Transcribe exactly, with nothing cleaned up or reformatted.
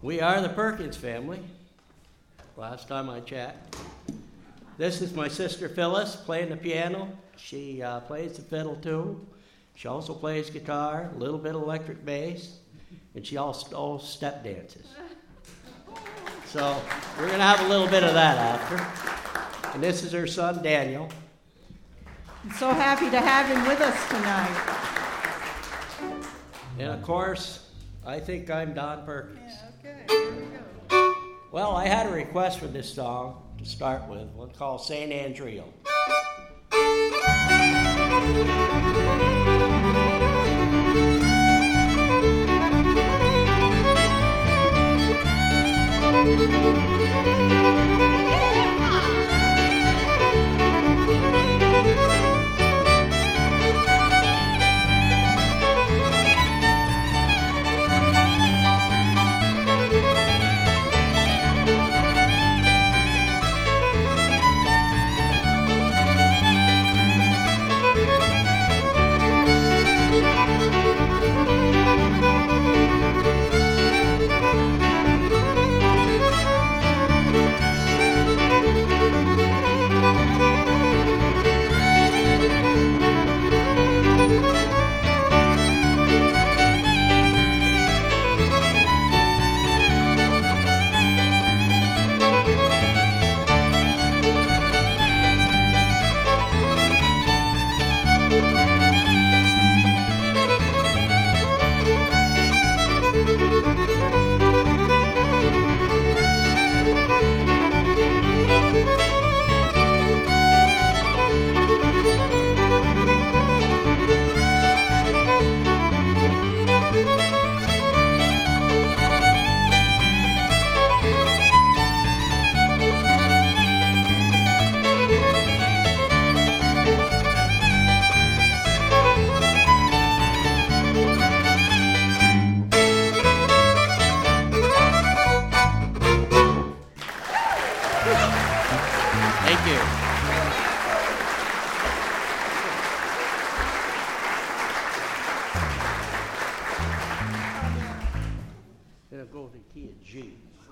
We are the Perkins family. Last time I checked. This is my sister Phyllis playing the piano. She uh, plays the fiddle too. She also plays guitar, a little bit of electric bass, and she also step dances. So we're going to have a little bit of that after. And this is her son Daniel. I'm so happy to have him with us tonight. And of course, I think I'm Don Perkins. Yeah, okay, here we go. Well, I had a request for this song to start with, one called Saint Andreo. Thank you. Then I'll go to the key of G.